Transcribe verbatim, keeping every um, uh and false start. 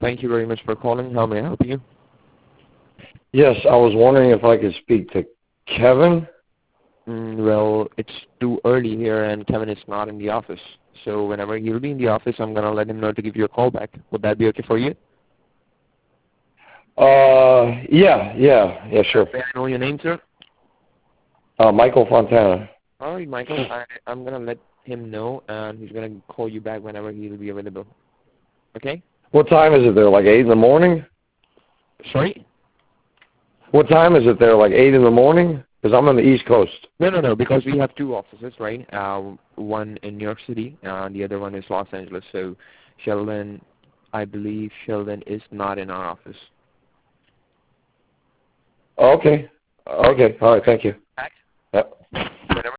Thank you very much for calling. How may I help you? Yes, I was wondering if I could speak to Kevin. Mm, well, it's too early here, and Kevin is not in the office. So whenever he'll be in the office, I'm going to let him know to give you a call back. Would that be okay for you? Uh, yeah, yeah, yeah, sure. May I know your name, sir? Uh, Michael Fontana. All right, Michael. I, I'm going to let him know, and he's going to call you back whenever he'll be available. Okay? What time is it there? Like eight in the morning? Sorry? What time is it there? Like eight in the morning? Because I'm on the East Coast. No, no, no, because we have two offices, right? Uh, one in New York City, and the other one is Los Angeles. So Sheldon, I believe Sheldon is not in our office. Okay. Okay. All right. Thank you. Back? Yep.